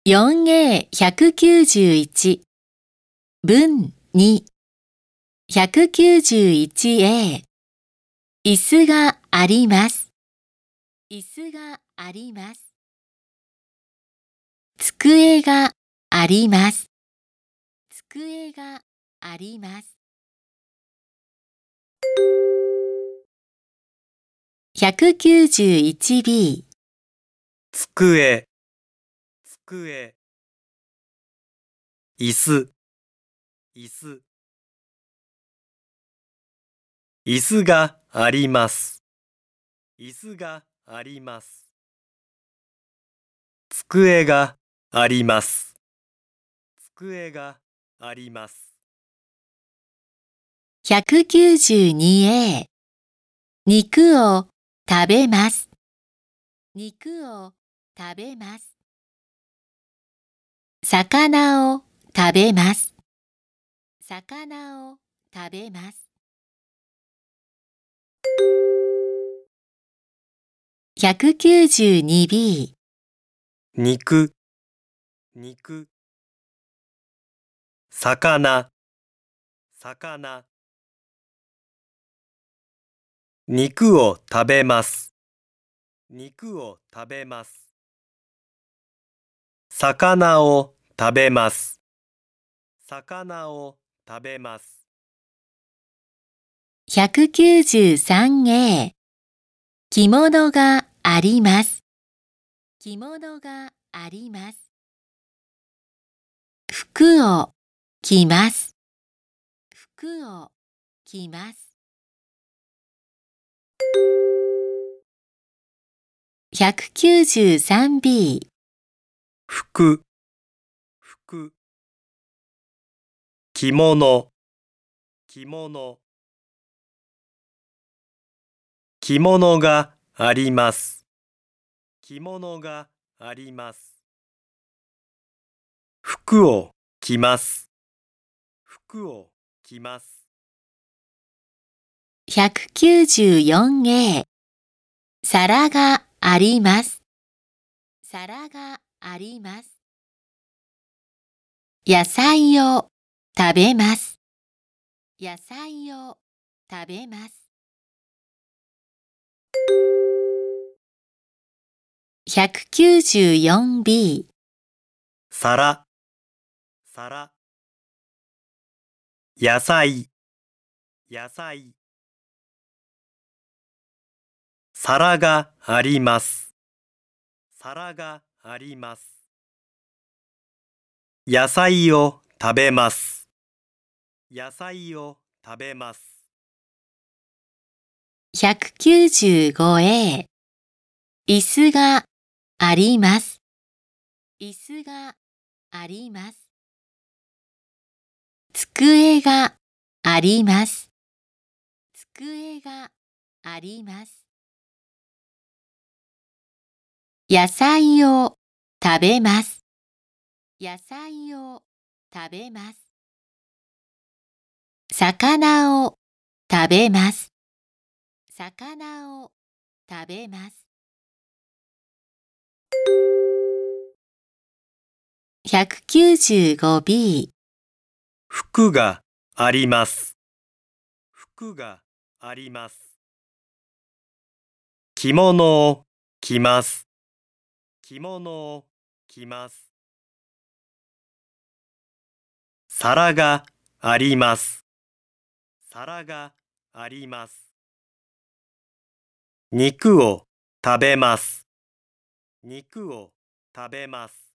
4A191 分2 191A 椅子があります。椅子があります。机があります。机があります。191B 机、机、椅子、椅子、椅子があります。椅子があります。机があります。机があります。 192A 肉を食べます。肉を食べます。魚を食べます。魚を食べます。192B 肉、肉、魚、魚、肉を食べます。肉を食べます。魚を食べます。魚を食べます。 193A 着物があります。着物があります。服を着ます。服を着ます。193B 服、服、着物、着物、着物があります。着物があります。服を着ます。服を着ます。 194A 皿があります。皿があります。野菜を食べます。野菜を食べます。194B 皿、皿、野菜、野菜、皿があります。皿があります。野菜を食べます。野菜を食べます。 195A 椅子があります。椅子があります。机があります。机があります。野菜を食べます。野菜を食べます。魚を食べます。魚を食べます。195B 服があります。服があります。着物を着ます。着物を着ます。皿があります。皿があります。肉を食べます。肉を食べます。